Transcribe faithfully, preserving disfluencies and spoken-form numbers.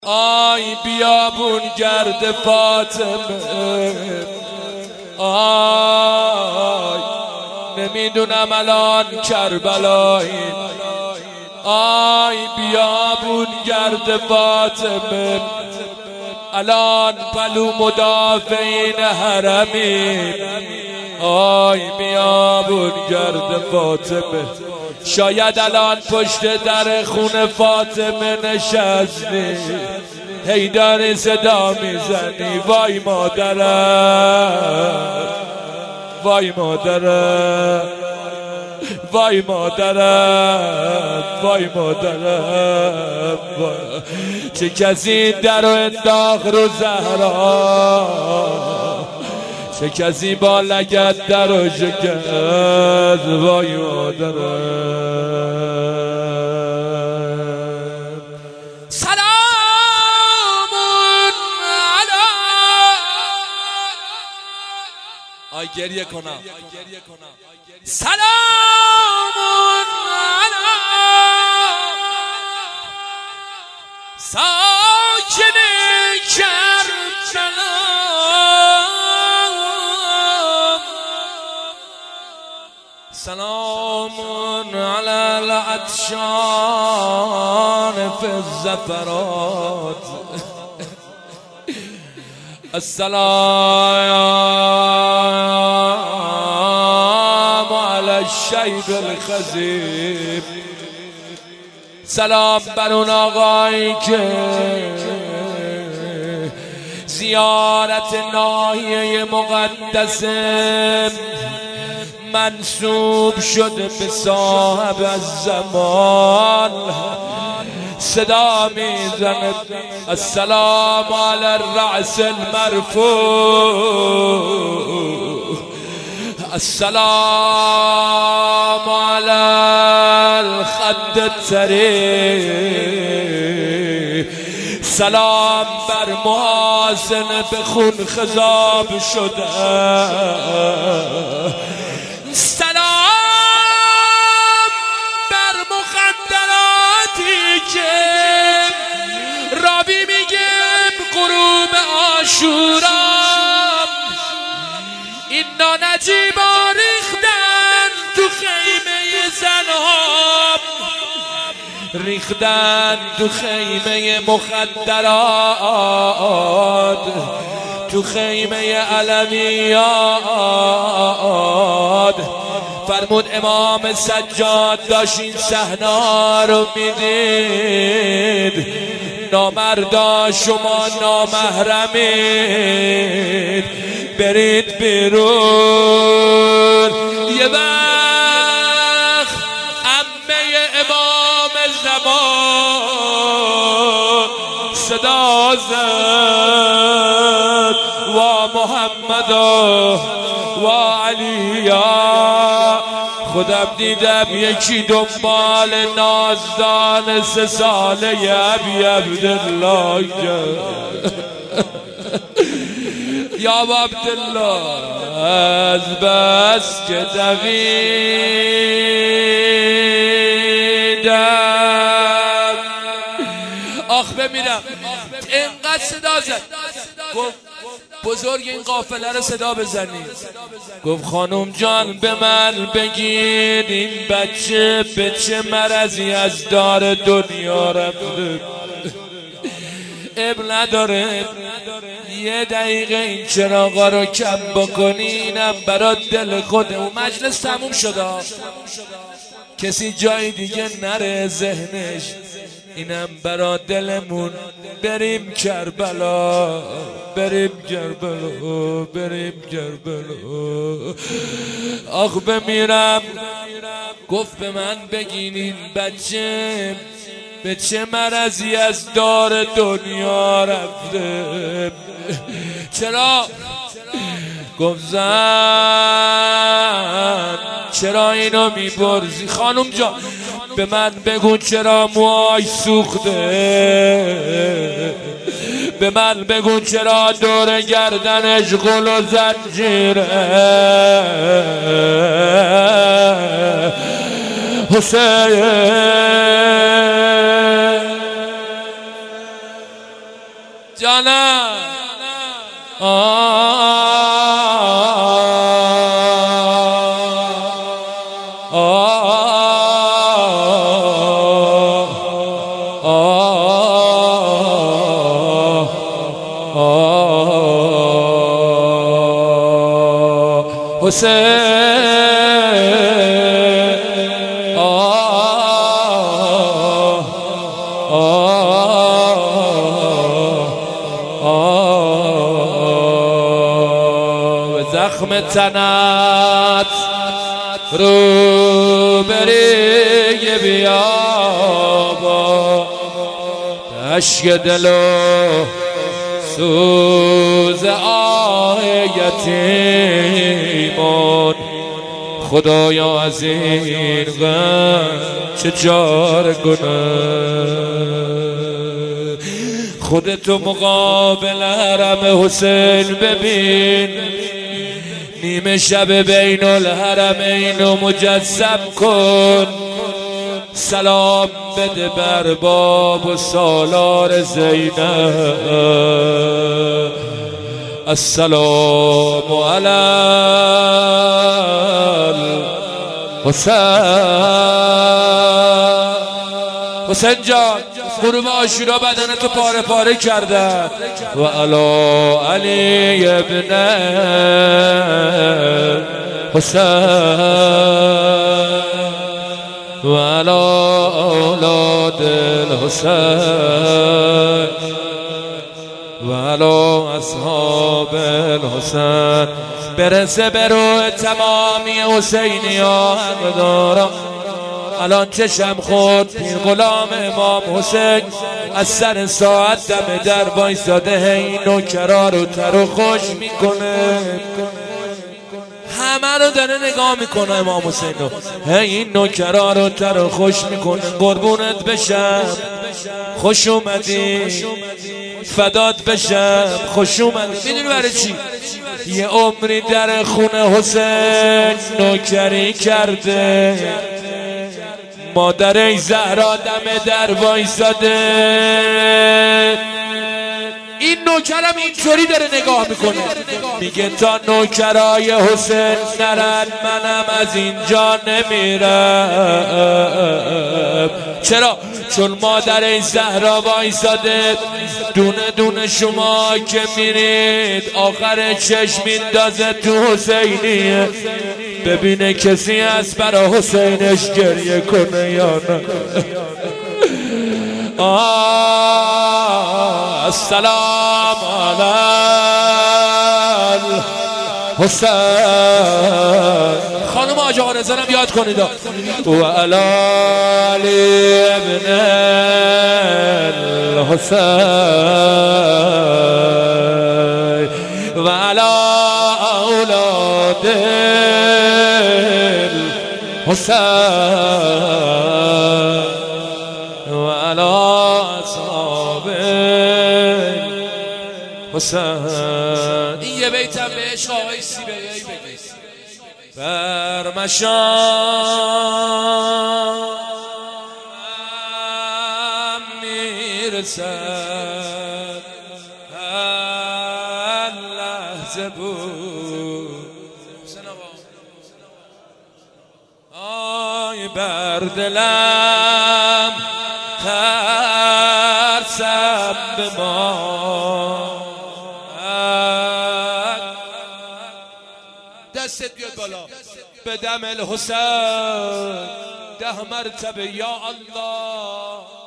آی بیابون گرد فاطمه، آی نمیدونم الان کربلایی، آی بیابون گرد فاطمه، الان پلو مدافعین حرمی، آی بیابون گرد فاطمه، شاید الان پشت در خون فاطمه نشستی، هی داری صدا میزنی وای مادرم، وای مادرم، وای مادرم، وای مادرم، چه کسی در رو انداخت رو زهرا، چه کسی با لگد در رو شکست، وای مادرم. سلام علی آی گریه کنم، سلام علی ساکن کربلا، سلام علی العطشان فی الزفرات، السلام علی الشیب الخزیب، سلام بر اون آقایی که زیارت ناحیه مقدس منسوب شده به صاحب الزمان، صدا میزنه السلام علی الرأس المرفوع، السلام علی الخد الطری، سلام بر محاسن به خون خضاب شده، سلام بر مخدراتی که راوی میگه غروب عاشورا اینا نجیبا ریختن تو خیمه زنها، ریختن تو خیمه مخدرات، تو خیمه علویات. فرمود امام سجاد داشت این صحنه رو میدید، نامردا شما نامحرمید، برید بیرون. یه وقت عمه امام زمان صدا زد و محمد و علی، خودم دیدم یکی دنبال نازدان سه ساله ابی عبدالله یا عبدالله، از بس که دویدم آخ بمیرم، اینقدر صدا زد، گفت بزرگ این قافله رو صدا بزنید، گفت خانم جان به من بگید این بچه به چه مرضی از دار دنیا رفته، اب نداره یه دقیقه این چراغا رو کم بکنی، اینم برات دل خوده. و مجلس تموم شده، کسی جای دیگه نره ذهنش، اینم برا دلمون، بریم کربلا، بریم کربلا، بریم کربلا. آخ بمیرم. گفت به من بگین این بچه به چه مرضی از دار دنیا رفته، چرا؟ گفت زن چرا اینو میپرسی؟ خانم جان به من بگو چرا موهای سوخته، به من بگو چرا دور گردنش غل و زنجیره، حسین جانم حسین زخم تنت رو بری بیابا اشک دل و سوز آه یتیمان خدایا از این غم چه جارگونه خودتو مقابل حرم حسین ببین نیمه شب بین الحرمین و مجسم کن سلام بده بر باب و سالار زینب السلام علی الحسین حسین جان غروب عاشورا بدنتو پاره پاره کردن و علی علی ابن حسین و علی اولاد الحسین و علی اصحاب الحسین برسه به روح تمامی حسینی ها حقدارم الان چشم خود پیر غلام امام حسین از سر ساعت دم در وایساده هی نوکرا رو تر و خوش میکنه همه رو داره نگاه میکنه امام حسین رو هی این نوکرا رو تر و خوش میکنه قربونت بشم خوش اومدی فدات بشم خوش اومدی میدونی برای چی؟ یه عمری در خونه حسین نوکری کرده مادر زهرا دم در وایساده این نوکرم اینطوری داره نگاه میکنه میگه تا نوکرای حسین نرن منم از اینجا نمیرم چرا؟ چون مادر زهرا وایساده دونه دونه شما که میرید آخر چشم میندازه تو حسینیه ببینه کسی هست برا حسینش گریه کنه یا نه آه السلام علی الحسین خانم آجا رزارم یاد کنید و علی علی ابن الحسین و علی اولاد الحسین و علی اصحاب حسین این یه بیتم به عشق آقای سیبیایی بگیست بر مشام میرسد هر لحظه بود آی بر دلم ترسم به ما دستت بیاد بالا به دم الحسین ده مرتبه یا الله